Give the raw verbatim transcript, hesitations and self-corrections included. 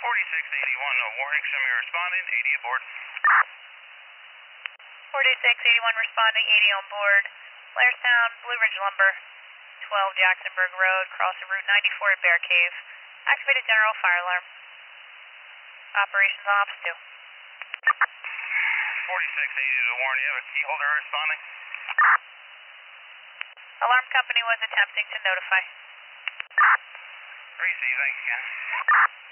forty-six eighty-one, no warning, show me responding, eighty aboard. forty-six eighty-one responding, eighty on board. Blairstown, Blue Ridge Lumber, twelve Jacksonburg Road, crossing Route ninety-four at Bear Cave. Activated general fire alarm. Operations Ops two. forty-six eighty to warn, you have a key holder responding? Alarm company was attempting to notify. Receive, thank you, Ken.